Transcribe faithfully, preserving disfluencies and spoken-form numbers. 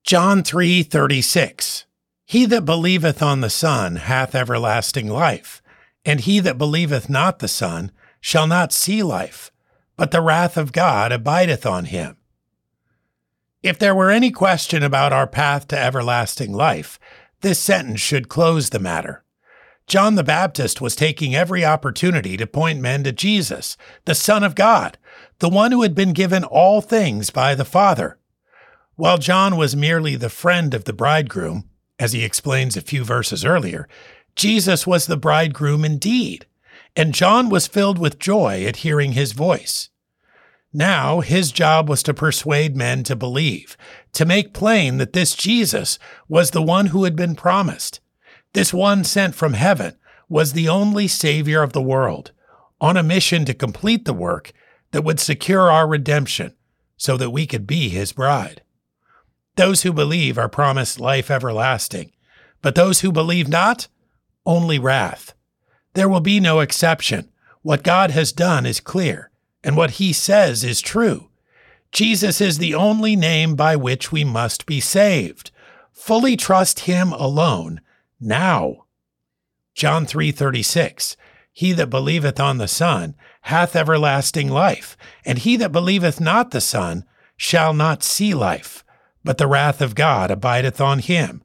John three thirty-six. He that believeth on the Son hath everlasting life, and he that believeth not the Son shall not see life, but the wrath of God abideth on him. If there were any question about our path to everlasting life, this sentence should close the matter. John the Baptist was taking every opportunity to point men to Jesus, the Son of God, the one who had been given all things by the Father. While John was merely the friend of the bridegroom, as he explains a few verses earlier, Jesus was the bridegroom indeed, and John was filled with joy at hearing his voice. Now his job was to persuade men to believe, to make plain that this Jesus was the one who had been promised. This one sent from heaven was the only Savior of the world, on a mission to complete the work that would secure our redemption so that we could be his bride. Those who believe are promised life everlasting, but those who believe not, only wrath. There will be no exception. What God has done is clear, and what he says is true. Jesus is the only name by which we must be saved. Fully trust him alone, now. John three thirty-six. He that believeth on the Son hath everlasting life, and he that believeth not the Son shall not see life, but the wrath of God abideth on him.